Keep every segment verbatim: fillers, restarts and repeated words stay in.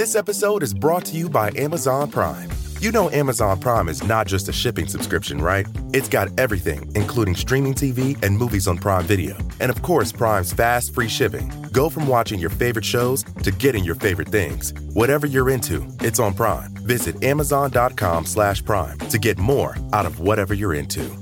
This episode is brought to you by Amazon Prime. You know Amazon Prime is not just a shipping subscription, right? It's got everything, including streaming T V and movies on Prime Video. And of course, Prime's fast, free shipping. Go from watching your favorite shows to getting your favorite things. Whatever you're into, it's on Prime. Visit amazon.com slash prime to get more out of whatever you're into.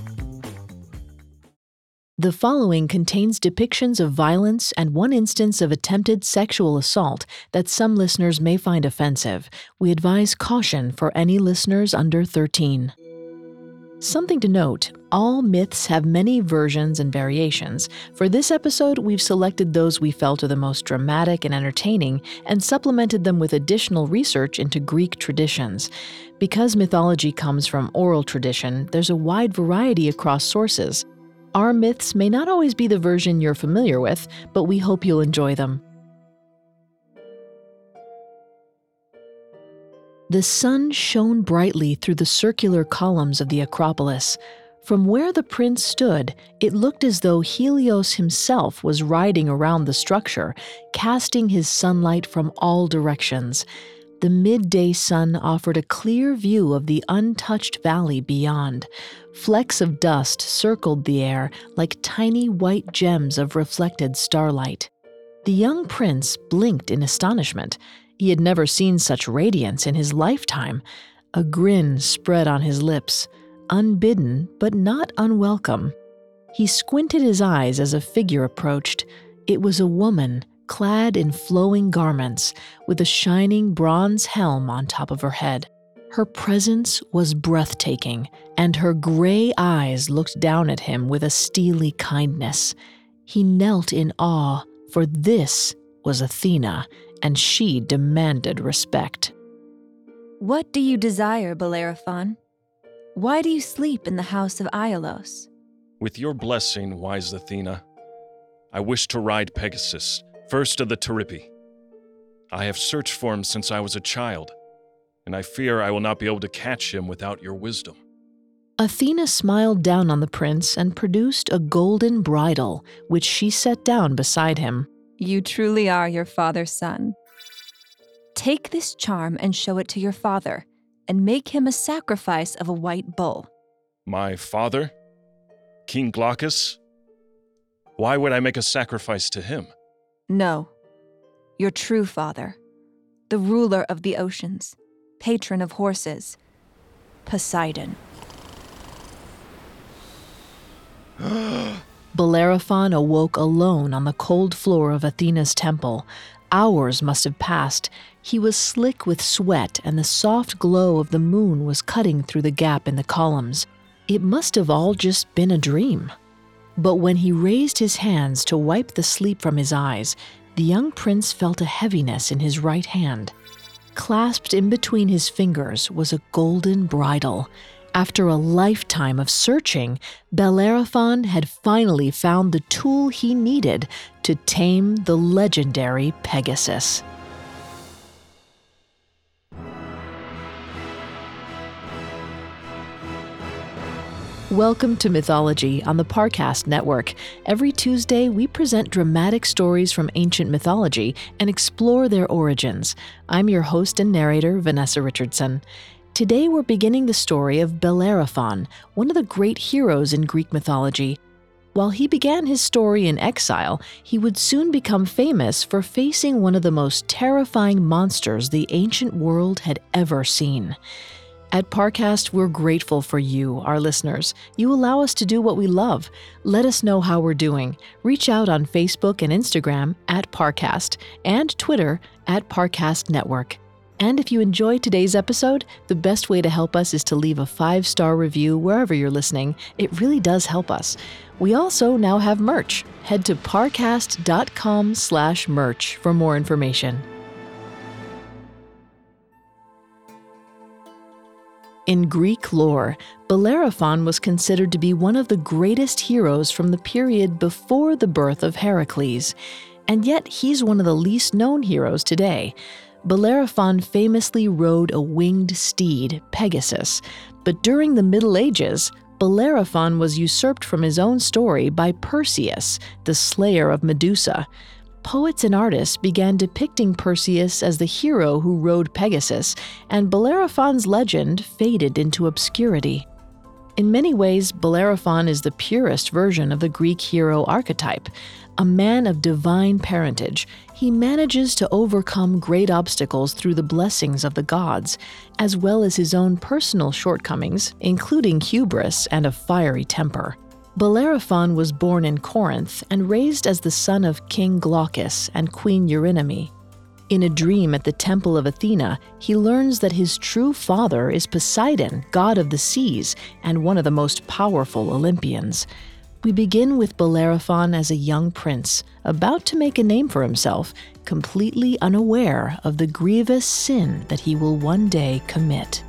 The following contains depictions of violence and one instance of attempted sexual assault that some listeners may find offensive. We advise caution for any listeners under thirteen. Something to note, all myths have many versions and variations. For this episode, we've selected those we felt are the most dramatic and entertaining and supplemented them with additional research into Greek traditions. Because mythology comes from oral tradition, there's a wide variety across sources. Our myths may not always be the version you're familiar with, but we hope you'll enjoy them. The sun shone brightly through the circular columns of the Acropolis. From where the prince stood, it looked as though Helios himself was riding around the structure, casting his sunlight from all directions. The midday sun offered a clear view of the untouched valley beyond. Flecks of dust circled the air like tiny white gems of reflected starlight. The young prince blinked in astonishment. He had never seen such radiance in his lifetime. A grin spread on his lips, unbidden but not unwelcome. He squinted his eyes as a figure approached. It was a woman, clad in flowing garments, with a shining bronze helm on top of her head. Her presence was breathtaking, and her gray eyes looked down at him with a steely kindness. He knelt in awe, for this was Athena, and she demanded respect. What do you desire, Bellerophon? Why do you sleep in the house of Iolaus? With your blessing, wise Athena, I wish to ride Pegasus, first of the Teripi. I have searched for him since I was a child, and I fear I will not be able to catch him without your wisdom. Athena smiled down on the prince and produced a golden bridle, which she set down beside him. You truly are your father's son. Take this charm and show it to your father, and make him a sacrifice of a white bull. My father? King Glaucus? Why would I make a sacrifice to him? No, your true father, the ruler of the oceans, patron of horses, Poseidon. Bellerophon awoke alone on the cold floor of Athena's temple. Hours must have passed. He was slick with sweat, and the soft glow of the moon was cutting through the gap in the columns. It must have all just been a dream. But when he raised his hands to wipe the sleep from his eyes, the young prince felt a heaviness in his right hand. Clasped in between his fingers was a golden bridle. After a lifetime of searching, Bellerophon had finally found the tool he needed to tame the legendary Pegasus. Welcome to Mythology on the Parcast Network. Every Tuesday, we present dramatic stories from ancient mythology and explore their origins. I'm your host and narrator, Vanessa Richardson. Today, we're beginning the story of Bellerophon, one of the great heroes in Greek mythology. While he began his story in exile, he would soon become famous for facing one of the most terrifying monsters the ancient world had ever seen. At Parcast, we're grateful for you, our listeners. You allow us to do what we love. Let us know how we're doing. Reach out on Facebook and Instagram at Parcast and Twitter at Parcast Network. And if you enjoyed today's episode, the best way to help us is to leave a five-star review wherever you're listening. It really does help us. We also now have merch. Head to parcast.com slash merch for more information. In Greek lore, Bellerophon was considered to be one of the greatest heroes from the period before the birth of Heracles, and yet he's one of the least known heroes today. Bellerophon famously rode a winged steed, Pegasus, but during the Middle Ages, Bellerophon was usurped from his own story by Perseus, the slayer of Medusa. poets and artists began depicting Perseus as the hero who rode Pegasus, and Bellerophon's legend faded into obscurity. In many ways, Bellerophon is the purest version of the Greek hero archetype. A man of divine parentage, he manages to overcome great obstacles through the blessings of the gods, as well as his own personal shortcomings, including hubris and a fiery temper. Bellerophon was born in Corinth and raised as the son of King Glaucus and Queen Eurynome. In a dream at the temple of Athena, he learns that his true father is Poseidon, god of the seas, and one of the most powerful Olympians. We begin with Bellerophon as a young prince, about to make a name for himself, completely unaware of the grievous sin that he will one day commit.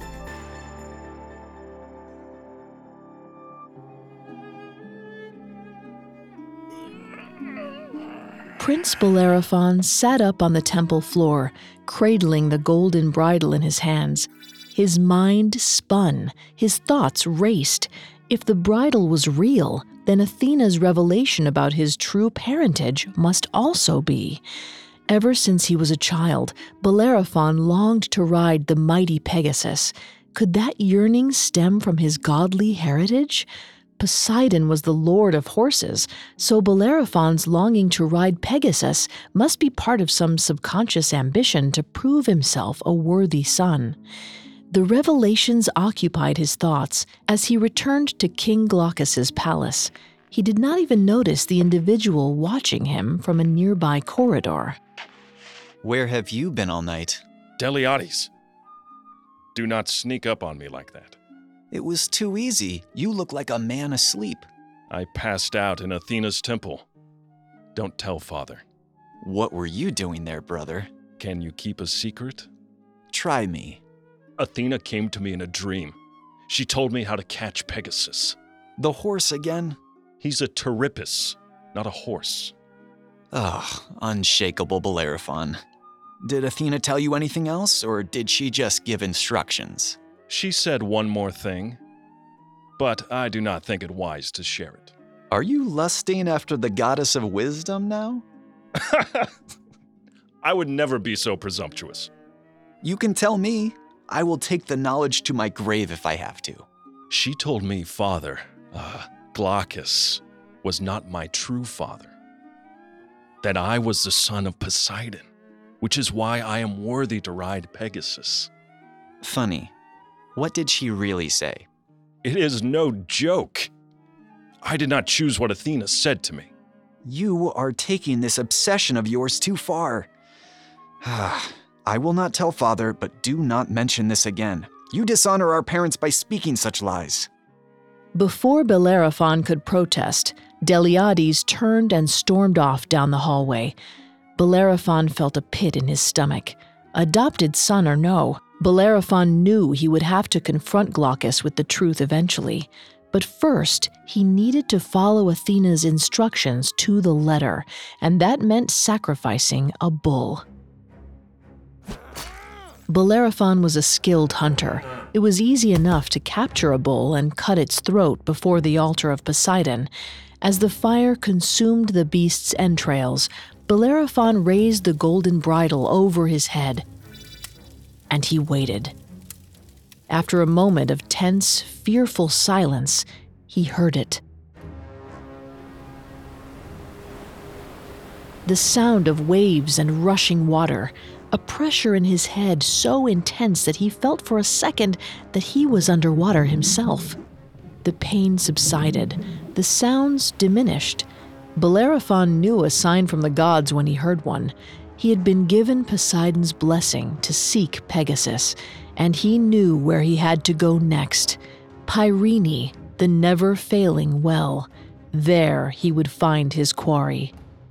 Prince Bellerophon sat up on the temple floor, cradling the golden bridle in his hands. His mind spun, his thoughts raced. If the bridle was real, then Athena's revelation about his true parentage must also be. Ever since he was a child, Bellerophon longed to ride the mighty Pegasus. Could that yearning stem from his godly heritage? Poseidon was the lord of horses, so Bellerophon's longing to ride Pegasus must be part of some subconscious ambition to prove himself a worthy son. The revelations occupied his thoughts as he returned to King Glaucus's palace. He did not even notice the individual watching him from a nearby corridor. Where have you been all night? Deliades, do not sneak up on me like that. It was too easy. You look like a man asleep. I passed out in Athena's temple. Don't tell father. What were you doing there, brother? Can you keep a secret? Try me. Athena came to me in a dream. She told me how to catch Pegasus. The horse again? He's a Terephis, not a horse. Ugh, unshakable Bellerophon. Did Athena tell you anything else, or did she just give instructions? She said one more thing, but I do not think it wise to share it. Are you lusting after the goddess of wisdom now? I would never be so presumptuous. You can tell me. I will take the knowledge to my grave if I have to. She told me father, uh, Glaucus, was not my true father. That I was the son of Poseidon, which is why I am worthy to ride Pegasus. Funny. What did she really say? It is no joke. I did not choose what Athena said to me. You are taking this obsession of yours too far. I will not tell father, but do not mention this again. You dishonor our parents by speaking such lies. Before Bellerophon could protest, Deliades turned and stormed off down the hallway. Bellerophon felt a pit in his stomach. Adopted son or no, Bellerophon knew he would have to confront Glaucus with the truth eventually. But first, he needed to follow Athena's instructions to the letter, and that meant sacrificing a bull. Bellerophon was a skilled hunter. It was easy enough to capture a bull and cut its throat before the altar of Poseidon. As the fire consumed the beast's entrails, Bellerophon raised the golden bridle over his head. And he waited. After a moment of tense, fearful silence, he heard it. The sound of waves and rushing water, a pressure in his head so intense that he felt for a second that he was underwater himself. The pain subsided. The sounds diminished. Bellerophon knew a sign from the gods when he heard one. He had been given Poseidon's blessing to seek Pegasus, and he knew where he had to go next. Pyrene, the never-failing well. There he would find his quarry.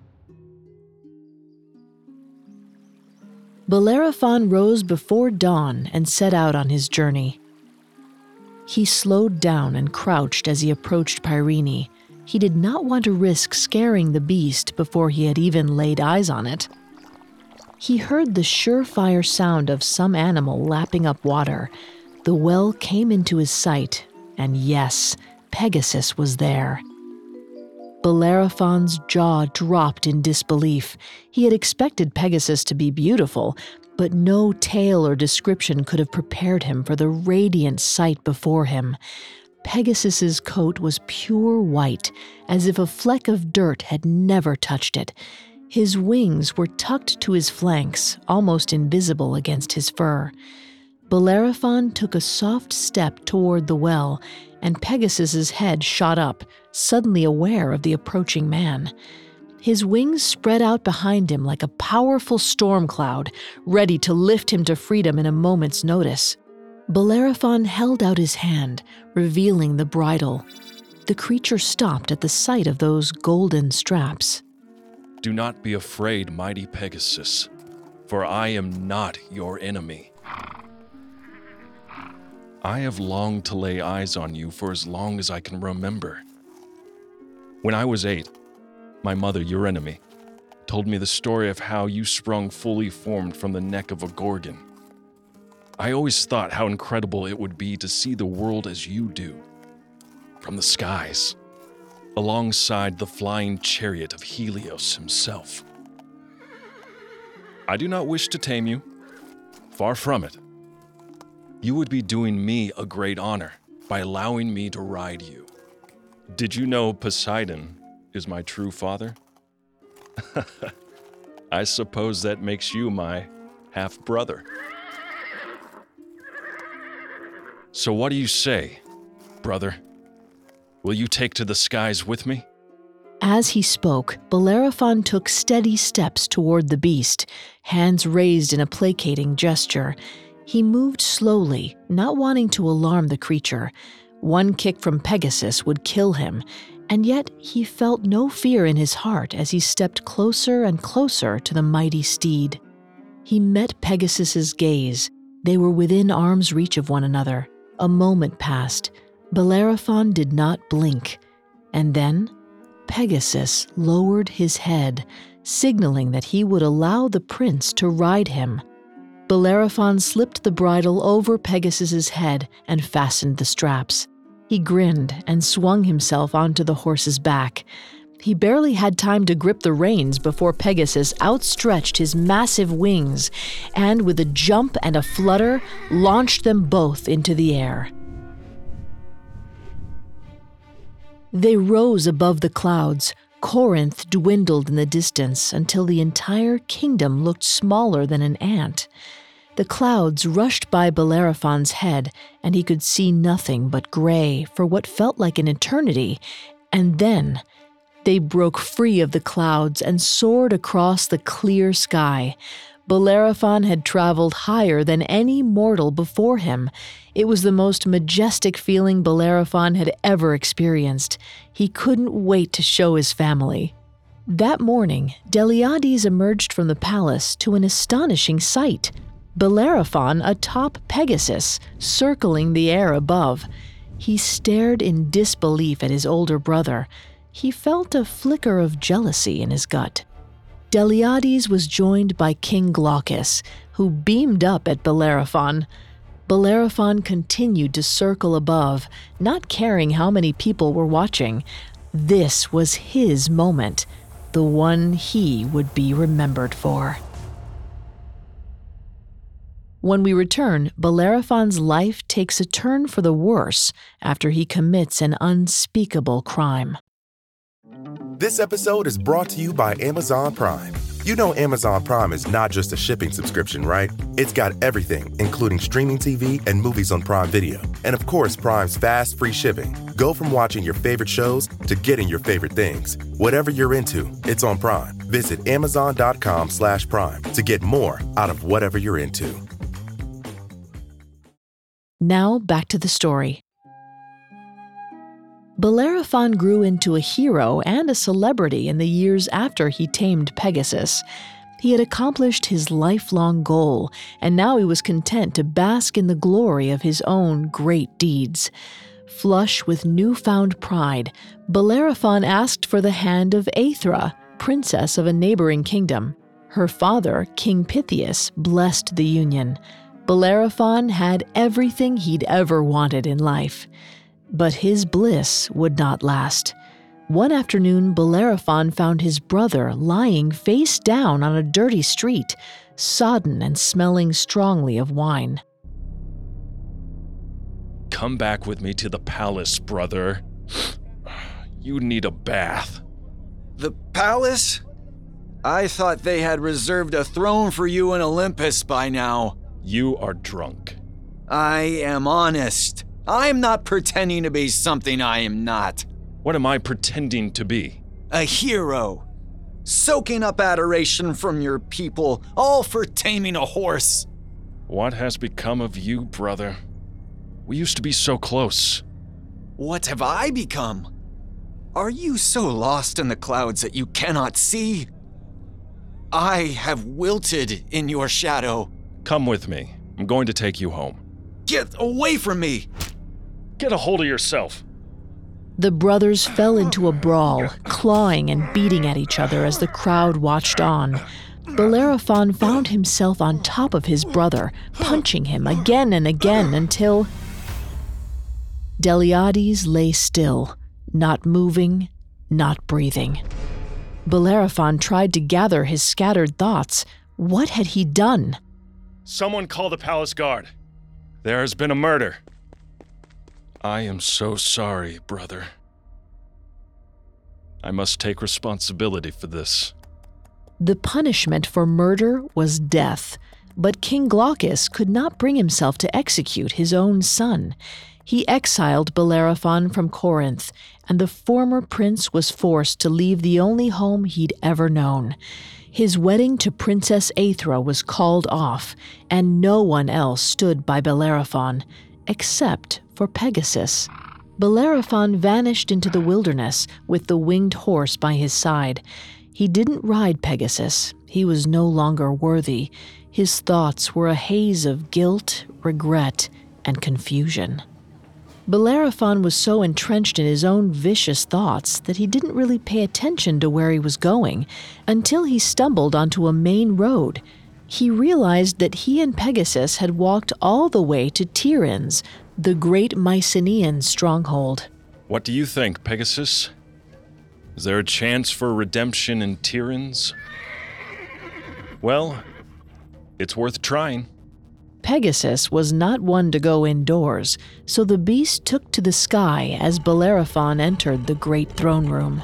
Bellerophon rose before dawn and set out on his journey. He slowed down and crouched as he approached Pyrene. He did not want to risk scaring the beast before he had even laid eyes on it. He heard the surefire sound of some animal lapping up water. The well came into his sight, and yes, Pegasus was there. Bellerophon's jaw dropped in disbelief. He had expected Pegasus to be beautiful, but no tale or description could have prepared him for the radiant sight before him. Pegasus's coat was pure white, as if a fleck of dirt had never touched it. His wings were tucked to his flanks, almost invisible against his fur. Bellerophon took a soft step toward the well, and Pegasus's head shot up, suddenly aware of the approaching man. His wings spread out behind him like a powerful storm cloud, ready to lift him to freedom in a moment's notice. Bellerophon held out his hand, revealing the bridle. The creature stopped at the sight of those golden straps. Do not be afraid, mighty Pegasus, for I am not your enemy. I have longed to lay eyes on you for as long as I can remember. When I was eight, my mother, Eurynome, told me the story of how you sprung fully formed from the neck of a Gorgon. I always thought how incredible it would be to see the world as you do, from the skies, alongside the flying chariot of Helios himself. I do not wish to tame you, far from it. You would be doing me a great honor by allowing me to ride you. Did you know Poseidon is my true father? I suppose that makes you my half-brother. So what do you say, brother? Will you take to the skies with me? As he spoke, Bellerophon took steady steps toward the beast, hands raised in a placating gesture. He moved slowly, not wanting to alarm the creature. One kick from Pegasus would kill him, and yet he felt no fear in his heart as he stepped closer and closer to the mighty steed. He met Pegasus's gaze. They were within arm's reach of one another. A moment passed. Bellerophon did not blink. And then Pegasus lowered his head, signaling that he would allow the prince to ride him. Bellerophon slipped the bridle over Pegasus's head and fastened the straps. He grinned and swung himself onto the horse's back. He barely had time to grip the reins before Pegasus outstretched his massive wings and, with a jump and a flutter, launched them both into the air. They rose above the clouds. Corinth dwindled in the distance until the entire kingdom looked smaller than an ant. The clouds rushed by Bellerophon's head, and he could see nothing but gray for what felt like an eternity. And then they broke free of the clouds and soared across the clear sky. Bellerophon had traveled higher than any mortal before him. It was the most majestic feeling Bellerophon had ever experienced. He couldn't wait to show his family. That morning, Deliades emerged from the palace to an astonishing sight. Bellerophon atop Pegasus, circling the air above. He stared in disbelief at his older brother. He felt a flicker of jealousy in his gut. Deliades was joined by King Glaucus, who beamed up at Bellerophon. Bellerophon continued to circle above, not caring how many people were watching. This was his moment, the one he would be remembered for. When we return, Bellerophon's life takes a turn for the worse after he commits an unspeakable crime. This episode is brought to you by Amazon Prime. You know Amazon Prime is not just a shipping subscription, right? It's got everything, including streaming T V and movies on Prime Video. And of course, Prime's fast, free shipping. Go from watching your favorite shows to getting your favorite things. Whatever you're into, it's on Prime. Visit amazon.com slash prime to get more out of whatever you're into. Now back to the story. Bellerophon grew into a hero and a celebrity in the years after he tamed Pegasus. He had accomplished his lifelong goal, and now he was content to bask in the glory of his own great deeds. Flush with newfound pride, Bellerophon asked for the hand of Aethra, princess of a neighboring kingdom. Her father, King Pythias, blessed the union. Bellerophon had everything he'd ever wanted in life. But his bliss would not last. One afternoon, Bellerophon found his brother lying face down on a dirty street, sodden and smelling strongly of wine. Come back with me to the palace, brother. You need a bath. The palace? I thought they had reserved a throne for you in Olympus by now. You are drunk. I am honest. I'm not pretending to be something I am not. What am I pretending to be? A hero. Soaking up adoration from your people, all for taming a horse. What has become of you, brother? We used to be so close. What have I become? Are you so lost in the clouds that you cannot see? I have wilted in your shadow. Come with me. I'm going to take you home. Get away from me! Get a hold of yourself. The brothers fell into a brawl, clawing and beating at each other as the crowd watched on. Bellerophon found himself on top of his brother, punching him again and again until Deliades lay still, not moving, not breathing. Bellerophon tried to gather his scattered thoughts. What had he done? Someone call the palace guard. There has been a murder. I am so sorry, brother. I must take responsibility for this. The punishment for murder was death, but King Glaucus could not bring himself to execute his own son. He exiled Bellerophon from Corinth, and the former prince was forced to leave the only home he'd ever known. His wedding to Princess Aethra was called off, and no one else stood by Bellerophon, except for Pegasus. Bellerophon vanished into the wilderness with the winged horse by his side. He didn't ride Pegasus. He was no longer worthy. His thoughts were a haze of guilt, regret, and confusion. Bellerophon was so entrenched in his own vicious thoughts that he didn't really pay attention to where he was going until he stumbled onto a main road. He realized that he and Pegasus had walked all the way to Tiryns, the great Mycenaean stronghold. What do you think, Pegasus? Is there a chance for redemption in Tiryns? Well, it's worth trying. Pegasus was not one to go indoors, so the beast took to the sky as Bellerophon entered the great throne room.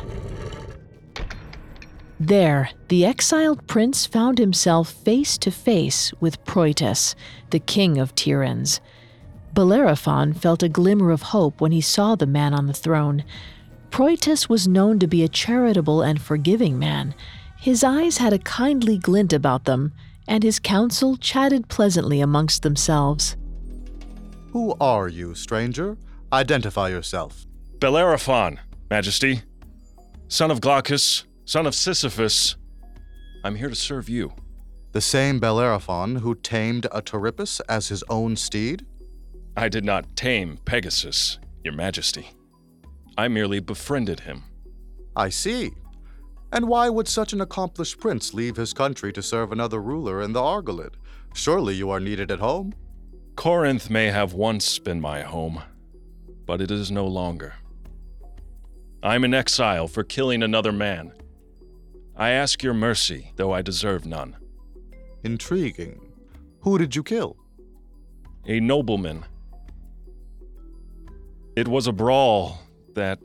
There, the exiled prince found himself face to face with Proetus, the king of Tiryns. Bellerophon felt a glimmer of hope when he saw the man on the throne. Proetus was known to be a charitable and forgiving man. His eyes had a kindly glint about them, and his council chatted pleasantly amongst themselves. Who are you, stranger? Identify yourself. Bellerophon, Majesty. Son of Glaucus, son of Sisyphus. I'm here to serve you. The same Bellerophon who tamed a Terippus as his own steed? I did not tame Pegasus, Your Majesty. I merely befriended him. I see. And why would such an accomplished prince leave his country to serve another ruler in the Argolid? Surely you are needed at home. Corinth may have once been my home, but it is no longer. I'm in exile for killing another man. I ask your mercy, though I deserve none. Intriguing. Who did you kill? A nobleman. It was a brawl that...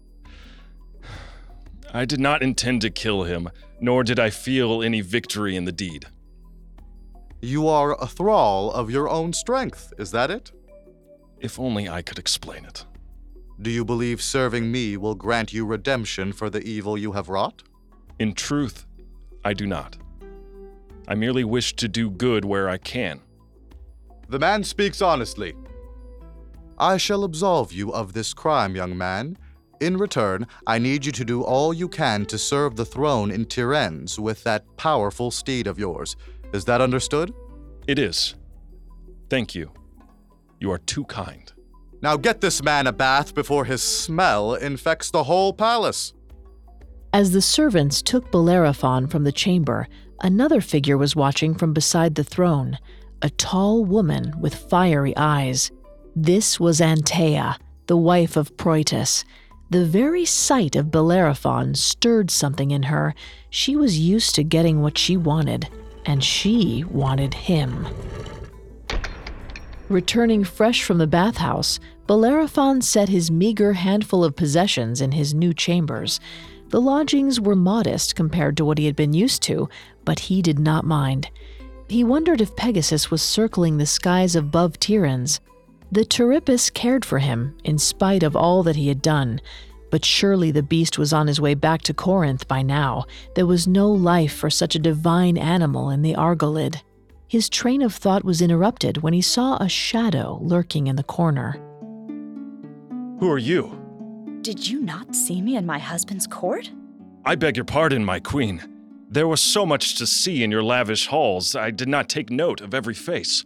I did not intend to kill him, nor did I feel any victory in the deed. You are a thrall of your own strength, is that it? If only I could explain it. Do you believe serving me will grant you redemption for the evil you have wrought? In truth, I do not. I merely wish to do good where I can. The man speaks honestly. I shall absolve you of this crime, young man. In return, I need you to do all you can to serve the throne in Tiryns with that powerful steed of yours. Is that understood? It is. Thank you. You are too kind. Now get this man a bath before his smell infects the whole palace. As the servants took Bellerophon from the chamber, another figure was watching from beside the throne, a tall woman with fiery eyes. This was Antea, the wife of Proetus. The very sight of Bellerophon stirred something in her. She was used to getting what she wanted, and she wanted him. Returning fresh from the bathhouse, Bellerophon set his meager handful of possessions in his new chambers. The lodgings were modest compared to what he had been used to, but he did not mind. He wondered if Pegasus was circling the skies above Tiryns. The Terephis cared for him, in spite of all that he had done. But surely the beast was on his way back to Corinth by now. There was no life for such a divine animal in the Argolid. His train of thought was interrupted when he saw a shadow lurking in the corner. Who are you? Did you not see me in my husband's court? I beg your pardon, my queen. There was so much to see in your lavish halls, I did not take note of every face.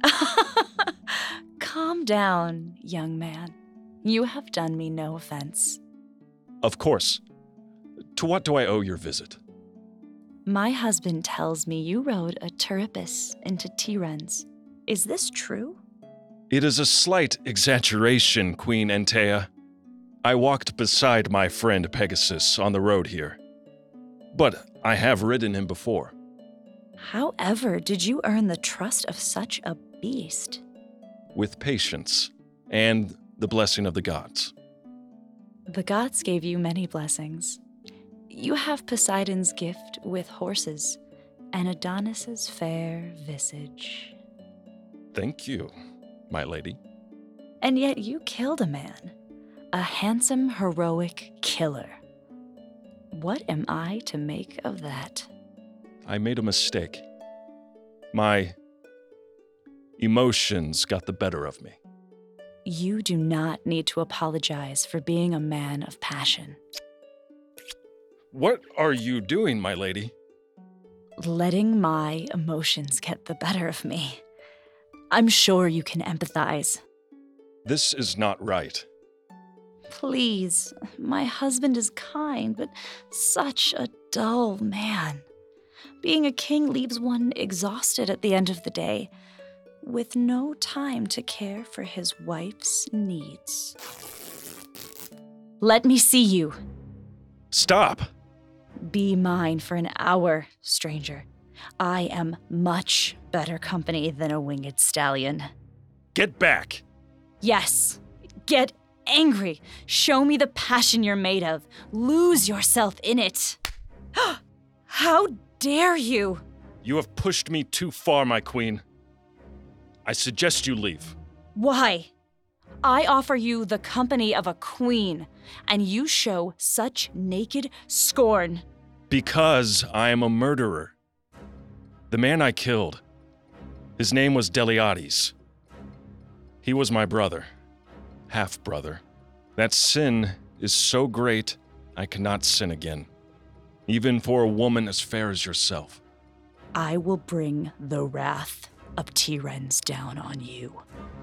Calm down, young man. You have done me no offense. Of course. To what do I owe your visit? My husband tells me you rode a Terephis into Tiryns. Is this true? It is a slight exaggeration, Queen Antea. I walked beside my friend Pegasus on the road here. But I have ridden him before. However, did you earn the trust of such a beast? With patience and the blessing of the gods. The gods gave you many blessings. You have Poseidon's gift with horses, and Adonis's fair visage. Thank you, my lady. And yet you killed a man, a handsome, heroic killer. What am I to make of that? I made a mistake. My emotions got the better of me. You do not need to apologize for being a man of passion. What are you doing, my lady? Letting my emotions get the better of me. I'm sure you can empathize. This is not right. Please, my husband is kind, but such a dull man. Being a king leaves one exhausted at the end of the day, with no time to care for his wife's needs. Let me see you. Stop! Be mine for an hour, stranger. I am much better company than a winged stallion. Get back! Yes, get angry. Show me the passion you're made of. Lose yourself in it. How dare you? You have pushed me too far, my queen. I suggest you leave. Why? I offer you the company of a queen, and you show such naked scorn. Because I am a murderer. The man I killed, his name was Deliades. He was my brother, half-brother. That sin is so great, I cannot sin again, even for a woman as fair as yourself. I will bring the wrath of Tiryns down on you.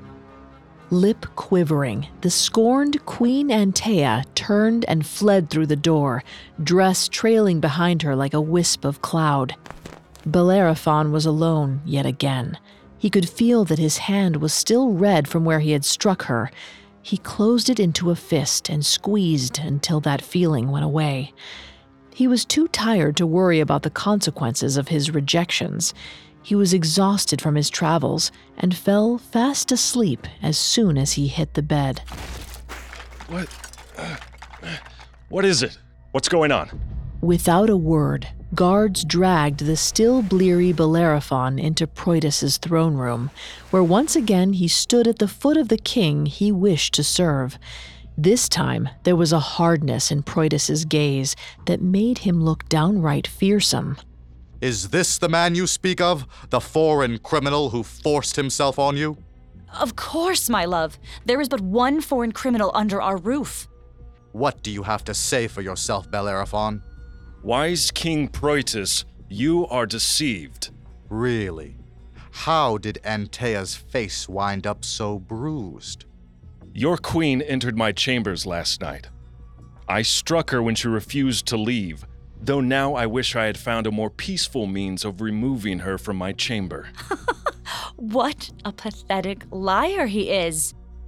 Lip quivering, the scorned Queen Antea turned and fled through the door, dress trailing behind her like a wisp of cloud. Bellerophon was alone yet again. He could feel that his hand was still red from where he had struck her. He closed it into a fist and squeezed until that feeling went away. He was too tired to worry about the consequences of his rejections. He was exhausted from his travels and fell fast asleep as soon as he hit the bed. What? Uh, what is it? What's going on? Without a word, guards dragged the still bleary Bellerophon into Proitus's throne room, where once again he stood at the foot of the king he wished to serve. This time, there was a hardness in Proitus's gaze that made him look downright fearsome. Is this the man you speak of? The foreign criminal who forced himself on you? Of course, my love. There is but one foreign criminal under our roof. What do you have to say for yourself, Bellerophon? Wise King Proitus, you are deceived. Really? How did Antea's face wind up so bruised? Your queen entered my chambers last night. I struck her when she refused to leave, though now I wish I had found a more peaceful means of removing her from my chamber. What a pathetic liar he is.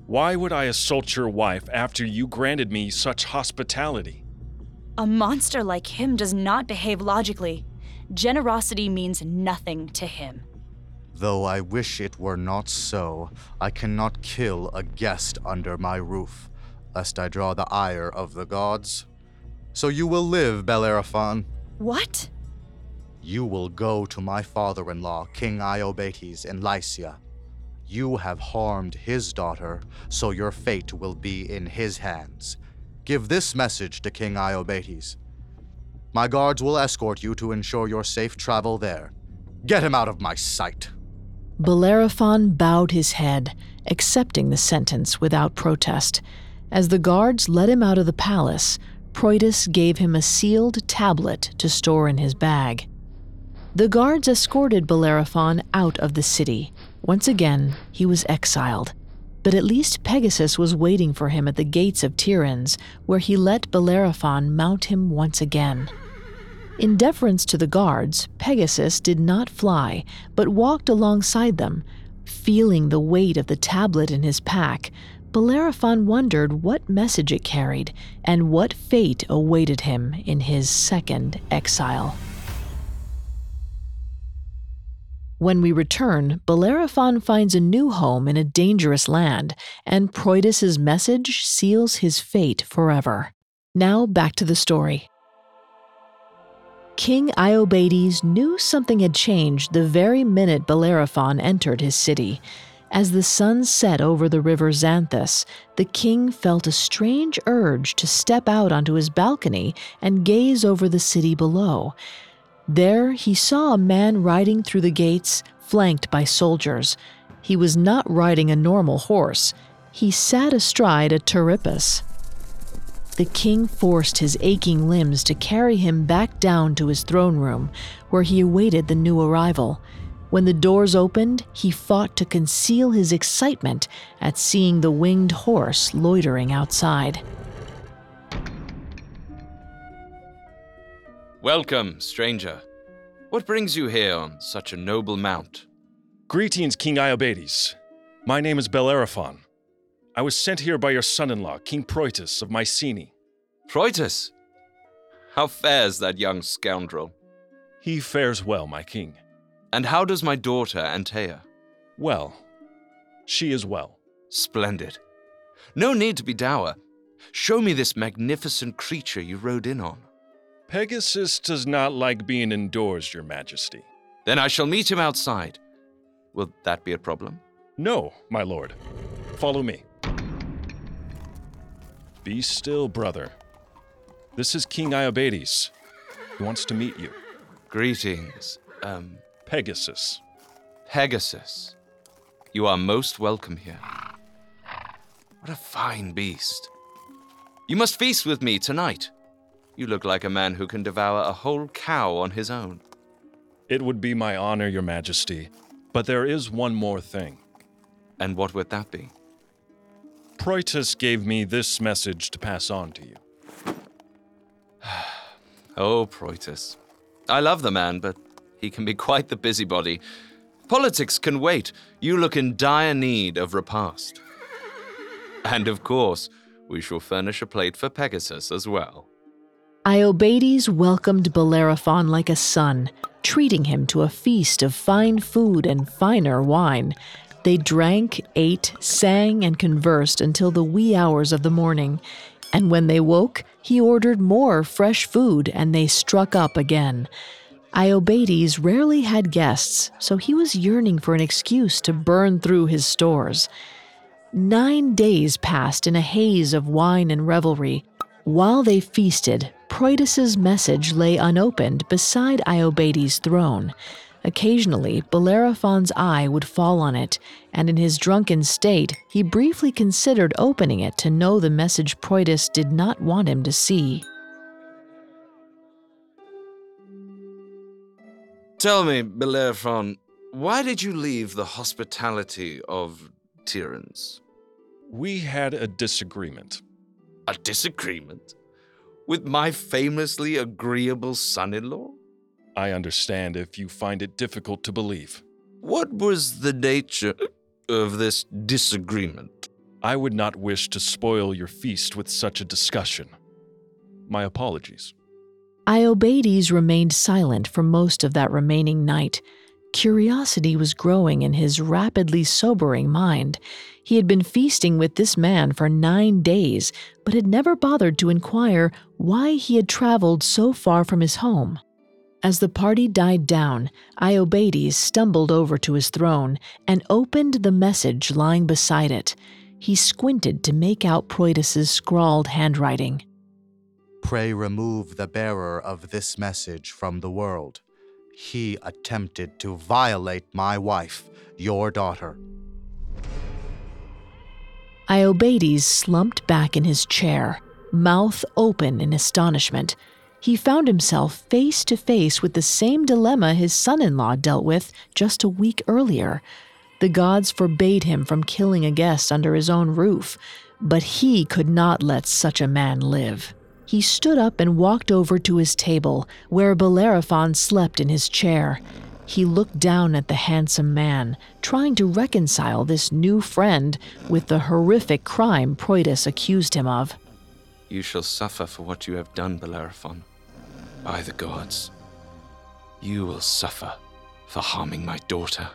Why would I assault your wife after you granted me such hospitality? A monster like him does not behave logically. Generosity means nothing to him. Though I wish it were not so, I cannot kill a guest under my roof, lest I draw the ire of the gods. So you will live, Bellerophon. What? You will go to my father-in-law, King Iobates, in Lycia. You have harmed his daughter, so your fate will be in his hands. Give this message to King Iobates. My guards will escort you to ensure your safe travel there. Get him out of my sight. Bellerophon bowed his head, accepting the sentence without protest. As the guards led him out of the palace, Proitus gave him a sealed tablet to store in his bag. The guards escorted Bellerophon out of the city. Once again, he was exiled. But at least Pegasus was waiting for him at the gates of Tiryns, where he let Bellerophon mount him once again. In deference to the guards, Pegasus did not fly, but walked alongside them. Feeling the weight of the tablet in his pack, Bellerophon wondered what message it carried and what fate awaited him in his second exile. When we return, Bellerophon finds a new home in a dangerous land, and Proitus's message seals his fate forever. Now back to the story. King Iobates knew something had changed the very minute Bellerophon entered his city. As the sun set over the river Xanthus, the king felt a strange urge to step out onto his balcony and gaze over the city below. There he saw a man riding through the gates, flanked by soldiers. He was not riding a normal horse. He sat astride a Tereppus. The king forced his aching limbs to carry him back down to his throne room, where he awaited the new arrival. When the doors opened, he fought to conceal his excitement at seeing the winged horse loitering outside. Welcome, stranger. What brings you here on such a noble mount? Greetings, King Iobates. My name is Bellerophon. I was sent here by your son-in-law, King Proitus of Mycenae. Proitus? How fares that young scoundrel? He fares well, my king. And how does my daughter, Antea? Well, she is well. Splendid. No need to be dour. Show me this magnificent creature you rode in on. Pegasus does not like being indoors, your majesty. Then I shall meet him outside. Will that be a problem? No, my lord. Follow me. Be still, brother. This is King Iobates. He wants to meet you. Greetings, um... Pegasus. Pegasus. You are most welcome here. What a fine beast. You must feast with me tonight. You look like a man who can devour a whole cow on his own. It would be my honor, your majesty. But there is one more thing. And what would that be? Proitus gave me this message to pass on to you. Oh, Proitus. I love the man, but he can be quite the busybody. Politics can wait. You look in dire need of repast. And of course, we shall furnish a plate for Pegasus as well. Iobates welcomed Bellerophon like a son, treating him to a feast of fine food and finer wine. They drank, ate, sang, and conversed until the wee hours of the morning. And when they woke, he ordered more fresh food, and they struck up again. Iobates rarely had guests, so he was yearning for an excuse to burn through his stores. Nine days passed in a haze of wine and revelry. While they feasted, Proitus's message lay unopened beside Iobates' throne. Occasionally, Bellerophon's eye would fall on it, and in his drunken state, he briefly considered opening it to know the message Proitus did not want him to see. Tell me, Bellerophon, why did you leave the hospitality of Tiryns? We had a disagreement. A disagreement? With my famously agreeable son-in-law? I understand if you find it difficult to believe. What was the nature of this disagreement? I would not wish to spoil your feast with such a discussion. My apologies. Iobates remained silent for most of that remaining night. Curiosity was growing in his rapidly sobering mind. He had been feasting with this man for nine days, but had never bothered to inquire why he had traveled so far from his home. As the party died down, Iobates stumbled over to his throne and opened the message lying beside it. He squinted to make out Proitus's scrawled handwriting. Pray remove the bearer of this message from the world. He attempted to violate my wife, your daughter. Iobates slumped back in his chair, mouth open in astonishment. He found himself face to face with the same dilemma his son-in-law dealt with just a week earlier. The gods forbade him from killing a guest under his own roof, but he could not let such a man live. He stood up and walked over to his table, where Bellerophon slept in his chair. He looked down at the handsome man, trying to reconcile this new friend with the horrific crime Proitus accused him of. You shall suffer for what you have done, Bellerophon. By the gods, you will suffer for harming my daughter.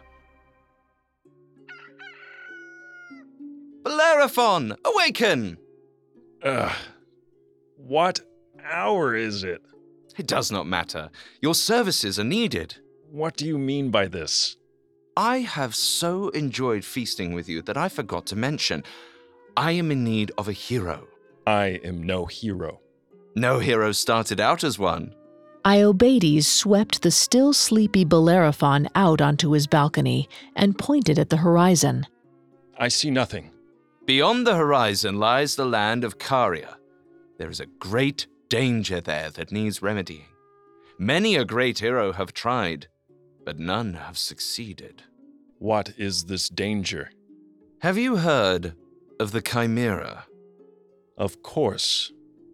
Bellerophon, awaken! Ugh. What hour is it? It does not matter. Your services are needed. What do you mean by this? I have so enjoyed feasting with you that I forgot to mention, I am in need of a hero. I am no hero. No hero started out as one. Iobates swept the still sleepy Bellerophon out onto his balcony and pointed at the horizon. I see nothing. Beyond the horizon lies the land of Caria. There is a great danger there that needs remedying. Many a great hero have tried, but none have succeeded. What is this danger? Have you heard of the Chimera? Of course.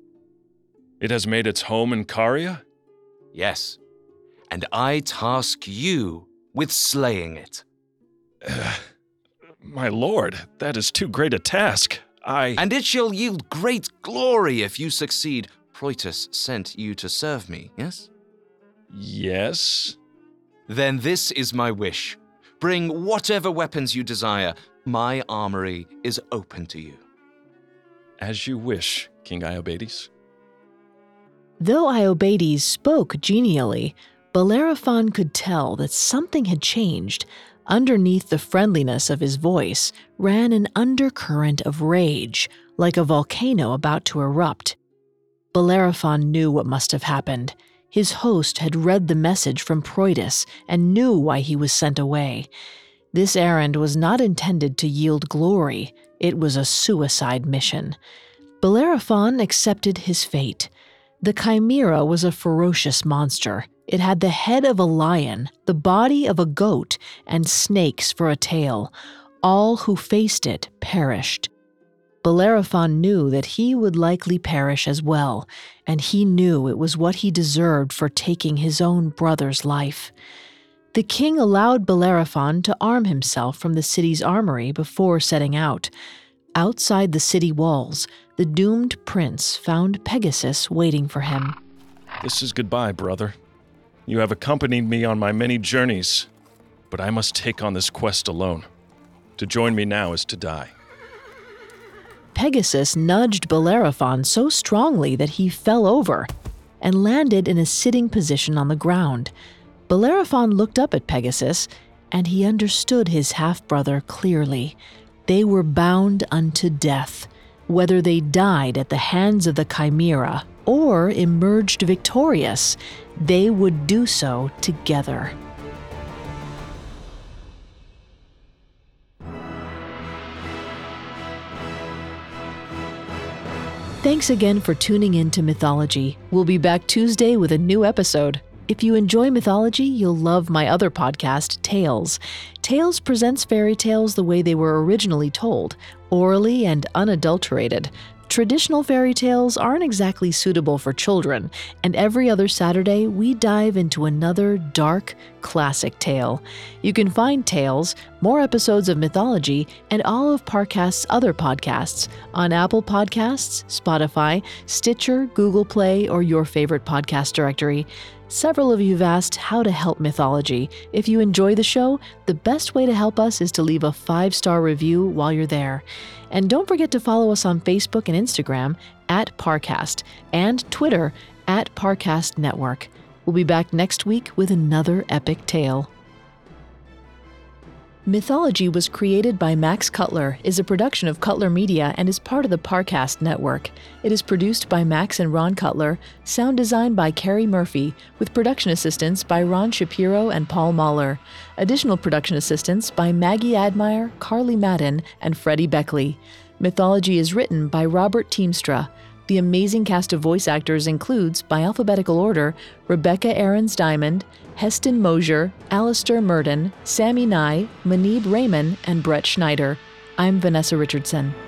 It has made its home in Caria? Yes, and I task you with slaying it. Uh, my lord, that is too great a task. I... And it shall yield great glory if you succeed. Proitus sent you to serve me, yes? Yes? Then this is my wish. Bring whatever weapons you desire. My armory is open to you. As you wish, King Iobates. Though Iobates spoke genially, Bellerophon could tell that something had changed. Underneath the friendliness of his voice ran an undercurrent of rage, like a volcano about to erupt. Bellerophon knew what must have happened. His host had read the message from Proitus and knew why he was sent away. This errand was not intended to yield glory. It was a suicide mission. Bellerophon accepted his fate. The Chimera was a ferocious monster. It had the head of a lion, the body of a goat, and snakes for a tail. All who faced it perished. Bellerophon knew that he would likely perish as well, and he knew it was what he deserved for taking his own brother's life. The king allowed Bellerophon to arm himself from the city's armory before setting out. Outside the city walls, the doomed prince found Pegasus waiting for him. This is goodbye, brother. You have accompanied me on my many journeys, but I must take on this quest alone. To join me now is to die. Pegasus nudged Bellerophon so strongly that he fell over and landed in a sitting position on the ground. Bellerophon looked up at Pegasus, and he understood his half-brother clearly. They were bound unto death. Whether they died at the hands of the Chimera or emerged victorious, they would do so together. Thanks again for tuning in to Mythology. We'll be back Tuesday with a new episode. If you enjoy mythology, you'll love my other podcast, Tales. Tales presents fairy tales the way they were originally told, orally and unadulterated. Traditional fairy tales aren't exactly suitable for children, and every other Saturday we dive into another dark, classic tale. You can find Tales, more episodes of Mythology, and all of Parcast's other podcasts on Apple Podcasts, Spotify, Stitcher, Google Play, or your favorite podcast directory. Several of you have asked how to help Mythology. If you enjoy the show, the best way to help us is to leave a five-star review while you're there. And don't forget to follow us on Facebook and Instagram at Parcast and Twitter at Parcast Network. We'll be back next week with another epic tale. Mythology was created by Max Cutler, is a production of Cutler Media, and is part of the Parcast Network. It is produced by Max and Ron Cutler, sound designed by Carrie Murphy, with production assistance by Ron Shapiro and Paul Mahler. Additional production assistance by Maggie Admire, Carly Madden, and Freddie Beckley. Mythology is written by Robert Teamstra. The amazing cast of voice actors includes, by alphabetical order, Rebecca Aarons-Diamond, Heston Mosier, Alistair Murden, Sammy Nye, Manib Raymond, and Brett Schneider. I'm Vanessa Richardson.